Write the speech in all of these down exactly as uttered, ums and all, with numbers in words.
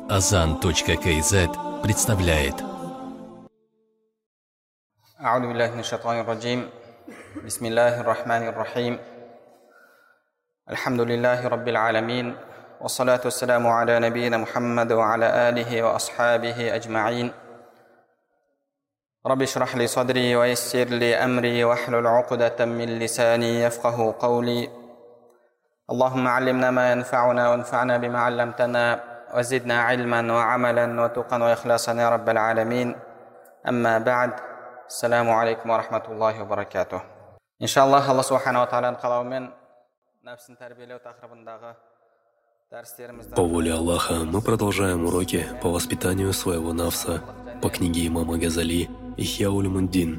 азан точка кз представляет. أعوذ بالله من الشيطان الرجيم. بسم الله الرحمن الرحيم. الحمد لله رب العالمين، والصلاة والسلام على نبينا محمد وعلى آله وأصحابه أجمعين. رب اشرح لي صدري ويسر لي أمري واحلل عقدة من لساني يفقه قولي. اللهم علمنا ما ينفعنا وانفعنا بما علمتنا وزدنا علما وعملا وتقا وإخلاصا يا رب العالمين. أما بعد، السلام عليكم ورحمة الله وبركاته. إن شاء الله الله سبحانه وتعالى قلومن نفسن تربية وتخربنداغا. По воле Аллаха мы продолжаем уроки по воспитанию своего нафса по книге имама Газали «Ихья уль-Муддин».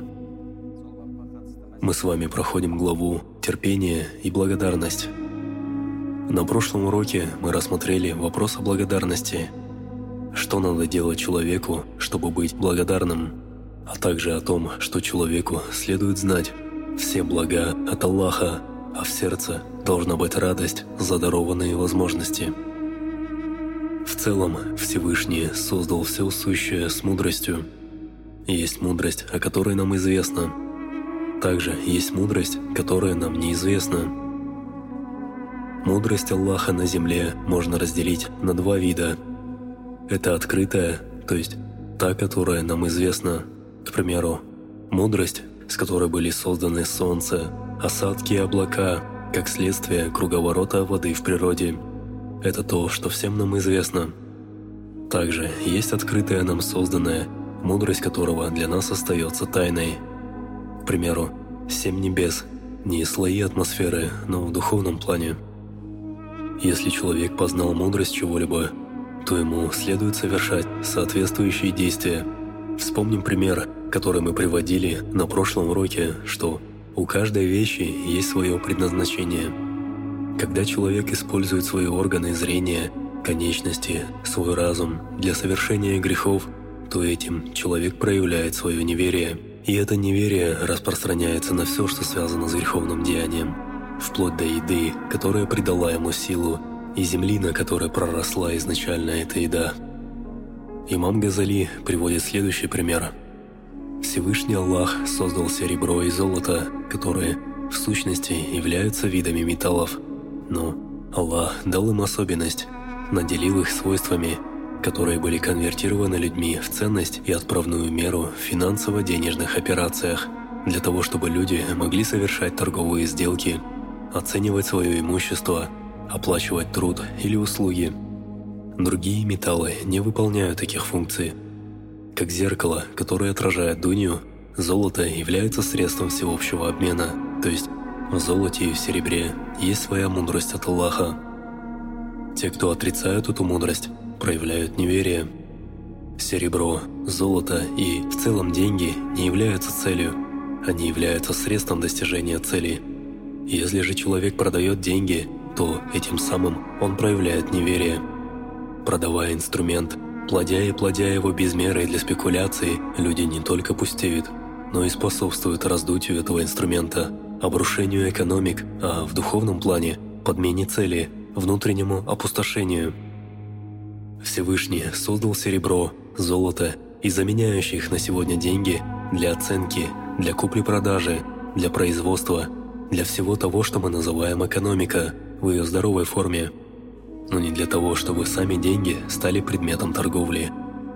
Мы с вами проходим главу «Терпение и благодарность». На прошлом уроке мы рассмотрели вопрос о благодарности. Что надо делать человеку, чтобы быть благодарным, а также о том, что человеку следует знать. Все блага от Аллаха, а в сердце должна быть радость за дарованные возможности. В целом, Всевышний создал все сущее с мудростью. Есть мудрость, о которой нам известно. Также есть мудрость, которая нам неизвестна. Мудрость Аллаха на земле можно разделить на два вида. Это открытая, то есть та, которая нам известна. К примеру, мудрость, с которой были созданы солнце, осадки и облака, как следствие круговорота воды в природе. Это то, что всем нам известно. Также есть открытая нам созданная, мудрость которого для нас остается тайной. К примеру, семь небес, не слои атмосферы, но в духовном плане. Если человек познал мудрость чего-либо, то ему следует совершать соответствующие действия. Вспомним пример, который мы приводили на прошлом уроке, что у каждой вещи есть свое предназначение. Когда человек использует свои органы зрения, конечности, свой разум для совершения грехов, то этим человек проявляет свое неверие. И это неверие распространяется на все, что связано с греховным деянием, вплоть до еды, которая придала ему силу, и земли, на которой проросла изначально эта еда. Имам Газали приводит следующий пример. Всевышний Аллах создал серебро и золото, которые в сущности являются видами металлов. Но Аллах дал им особенность, наделил их свойствами, которые были конвертированы людьми в ценность и отправную меру в финансово-денежных операциях, для того, чтобы люди могли совершать торговые сделки, оценивать свое имущество, оплачивать труд или услуги. Другие металлы не выполняют таких функций. Как зеркало, которое отражает дунью, золото является средством всеобщего обмена, то есть в золоте и в серебре есть своя мудрость от Аллаха. Те, кто отрицают эту мудрость, проявляют неверие. Серебро, золото и в целом деньги не являются целью, они являются средством достижения цели. Если же человек продает деньги, то этим самым он проявляет неверие. Продавая инструмент, плодя и плодя его без меры для спекуляций, люди не только пустеют, но и способствуют раздутию этого инструмента, обрушению экономик, а в духовном плане – подмене цели, внутреннему опустошению. Всевышний создал серебро, золото и заменяющие их на сегодня деньги для оценки, для купли-продажи, для производства, для всего того, что мы называем экономика в ее здоровой форме, но не для того, чтобы сами деньги стали предметом торговли.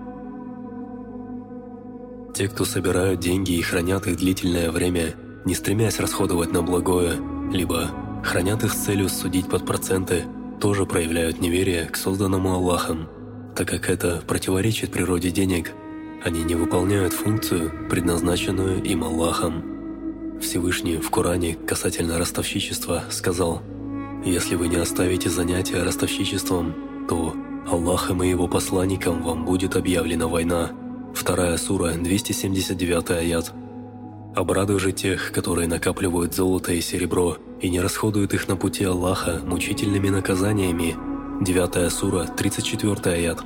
Те, кто собирают деньги и хранят их длительное время, не стремясь расходовать на благое, либо хранят их с целью судить под проценты, тоже проявляют неверие к созданному Аллахом, так как это противоречит природе денег. Они не выполняют функцию, предназначенную им Аллахом. Всевышний в Коране касательно ростовщичества сказал: «Если вы не оставите занятия ростовщичеством, то Аллахом и Его посланникам вам будет объявлена война». Вторая сура, двести семьдесят девятый аят. «Обрадуй же тех, которые накапливают золото и серебро и не расходуют их на пути Аллаха мучительными наказаниями». Девятая сура, тридцать четвёртый аят.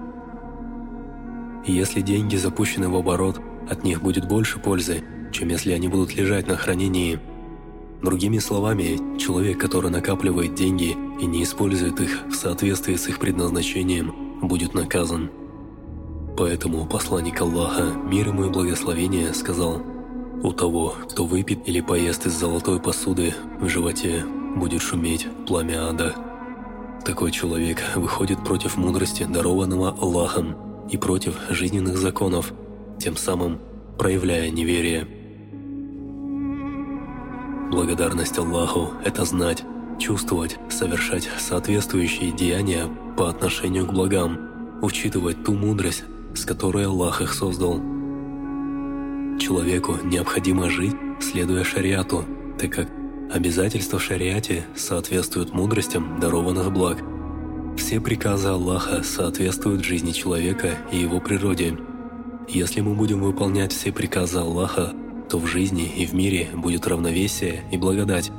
«Если деньги запущены в оборот, от них будет больше пользы, чем если они будут лежать на хранении». Другими словами, человек, который накапливает деньги и не использует их в соответствии с их предназначением, будет наказан. Поэтому посланник Аллаха, мир ему и благословение, сказал: «У того, кто выпьет или поест из золотой посуды, в животе будет шуметь пламя ада». Такой человек выходит против мудрости, дарованного Аллахом, и против жизненных законов, тем самым проявляя неверие. Благодарность Аллаху – это знать, чувствовать, совершать соответствующие деяния по отношению к благам, учитывать ту мудрость, с которой Аллах их создал. Человеку необходимо жить, следуя шариату, так как обязательства в шариате соответствуют мудростям дарованных благ. Все приказы Аллаха соответствуют жизни человека и его природе. Если мы будем выполнять все приказы Аллаха, то в жизни и в мире будет равновесие и благодать.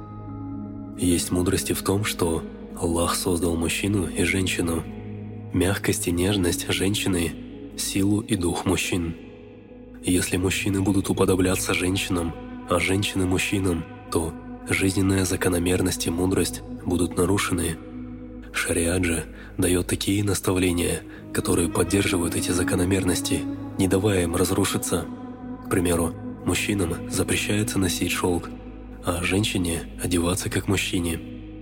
Есть мудрости в том, что Аллах создал мужчину и женщину, мягкость и нежность женщины, силу и дух мужчин. Если мужчины будут уподобляться женщинам, а женщины мужчинам, то жизненная закономерность и мудрость будут нарушены. Шариат же дает такие наставления, которые поддерживают эти закономерности, не давая им разрушиться. К примеру, мужчинам запрещается носить шелк, а женщине одеваться как мужчине.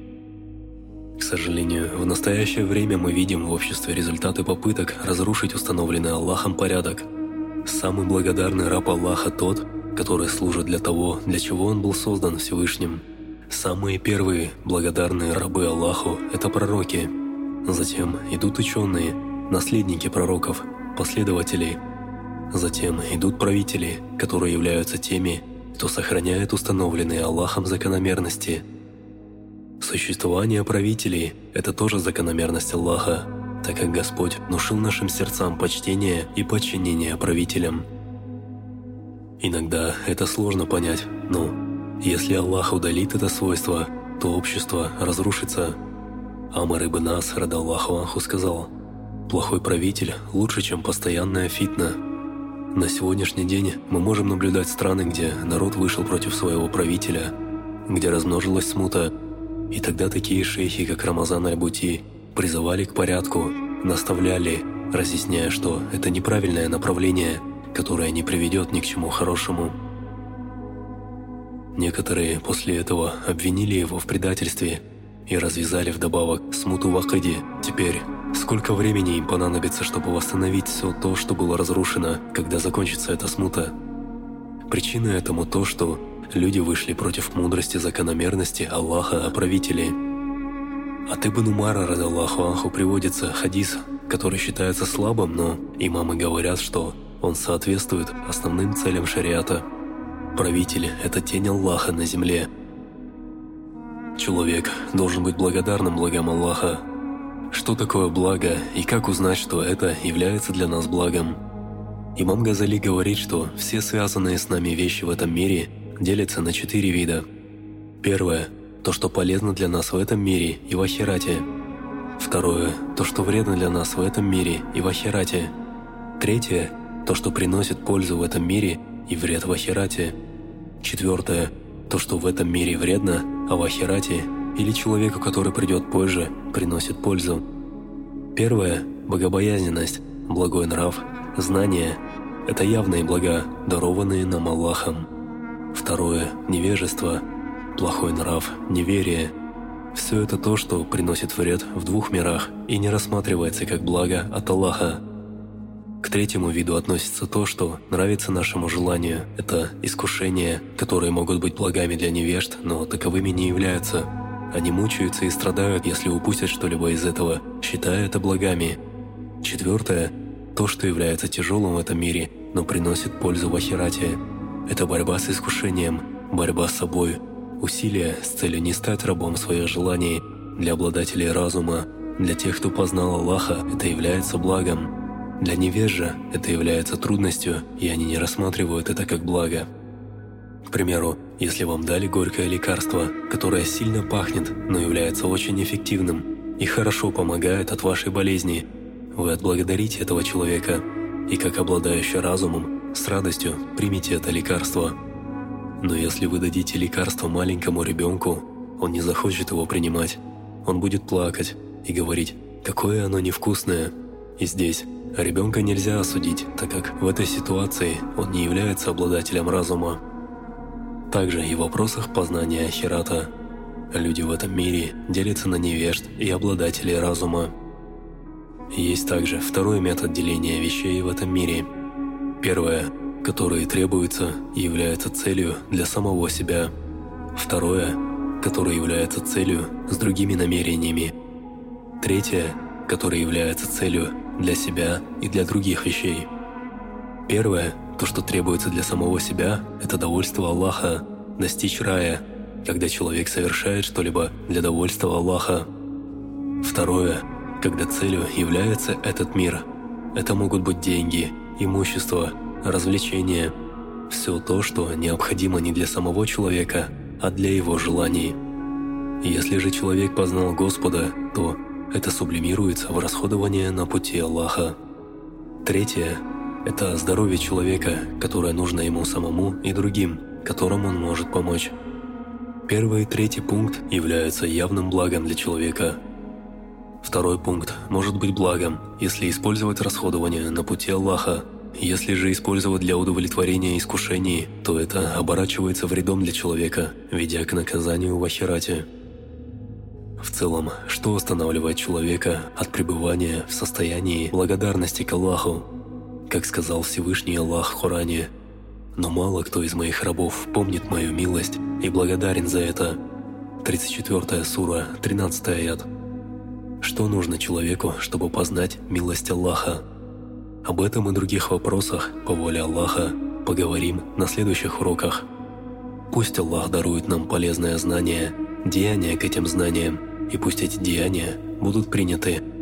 К сожалению, в настоящее время мы видим в обществе результаты попыток разрушить установленный Аллахом порядок. Самый благодарный раб Аллаха тот, который служит для того, для чего он был создан Всевышним. Самые первые благодарные рабы Аллаху – это пророки. Затем идут ученые, наследники пророков, последователей. Затем идут правители, которые являются теми, кто сохраняет установленные Аллахом закономерности. Существование правителей – это тоже закономерность Аллаха, так как Господь внушил нашим сердцам почтение и подчинение правителям. Иногда это сложно понять, но если Аллах удалит это свойство, то общество разрушится. Амар ибн Ас, радаллаху анху, сказал: «Плохой правитель лучше, чем постоянная фитна». На сегодняшний день мы можем наблюдать страны, где народ вышел против своего правителя, где размножилась смута, и тогда такие шейхи, как Рамазан аль-Бути, призывали к порядку, наставляли, разъясняя, что это неправильное направление, которое не приведет ни к чему хорошему. Некоторые после этого обвинили его в предательстве и развязали вдобавок смуту в акиде. Теперь сколько времени им понадобится, чтобы восстановить все то, что было разрушено, когда закончится эта смута? Причина этому то, что люди вышли против мудрости закономерности Аллаха о правителе. От Ибн Умара, радаллаху анху, приводится хадис, который считается слабым, но имамы говорят, что он соответствует основным целям шариата. Правитель – это тень Аллаха на земле. Человек должен быть благодарным благам Аллаха. Что такое благо и как узнать, что это является для нас благом? Имам Газали говорит, что все связанные с нами вещи в этом мире делятся на четыре вида. Первое – то, что полезно для нас в этом мире и в ахирате. Второе – то, что вредно для нас в этом мире и в ахирате. Третье – то, что приносит пользу в этом мире и вред в ахирате. Четвертое – то, что в этом мире вредно, а в ахирате или человеку, который придет позже, приносит пользу. Первое – богобоязненность, благой нрав, знание – это явные блага, дарованные нам Аллахом. Второе – невежество, плохой нрав, неверие. Все это то, что приносит вред в двух мирах и не рассматривается как благо от Аллаха. К третьему виду относится то, что нравится нашему желанию. Это искушения, которые могут быть благами для невежд, но таковыми не являются. Они мучаются и страдают, если упустят что-либо из этого, считая это благами. Четвертое – то, что является тяжелым в этом мире, но приносит пользу в ахирате. Это борьба с искушением, борьба с собой, усилия с целью не стать рабом своих желаний. Для обладателей разума, для тех, кто познал Аллаха, это является благом. Для невежа это является трудностью, и они не рассматривают это как благо. К примеру, если вам дали горькое лекарство, которое сильно пахнет, но является очень эффективным и хорошо помогает от вашей болезни, вы отблагодарите этого человека и, как обладающий разумом, с радостью примите это лекарство. Но если вы дадите лекарство маленькому ребенку, он не захочет его принимать. Он будет плакать и говорить: какое оно невкусное. И здесь ребенка нельзя осудить, так как в этой ситуации он не является обладателем разума. Также и в вопросах познания ахирата люди в этом мире делятся на невежд и обладателей разума. Есть также второй метод деления вещей в этом мире. Первое, которое требуется и является целью для самого себя. Второе, которое является целью с другими намерениями. Третье, которое является целью для себя и для других вещей. Первое, то, что требуется для самого себя, это довольство Аллаха, достичь рая, когда человек совершает что-либо для довольства Аллаха. Второе, когда целью является этот мир. Это могут быть деньги, имущество, развлечения, все то, что необходимо не для самого человека, а для его желаний. Если же человек познал Господа, то это сублимируется в расходование на пути Аллаха. Третье – это здоровье человека, которое нужно ему самому и другим, которым он может помочь. Первый и третий пункт являются явным благом для человека. Второй пункт может быть благом, если использовать расходование на пути Аллаха. Если же использовать для удовлетворения искушений, то это оборачивается вредом для человека, ведя к наказанию в ахирате. В целом, что останавливает человека от пребывания в состоянии благодарности к Аллаху? Как сказал Всевышний Аллах в Коране: «Но мало кто из моих рабов помнит мою милость и благодарен за это». тридцать четвёртая сура, тринадцатый аят. Что нужно человеку, чтобы познать милость Аллаха? Об этом и других вопросах, по воле Аллаха, поговорим на следующих уроках. Пусть Аллах дарует нам полезное знание, деяния к этим знаниям, и пусть эти деяния будут приняты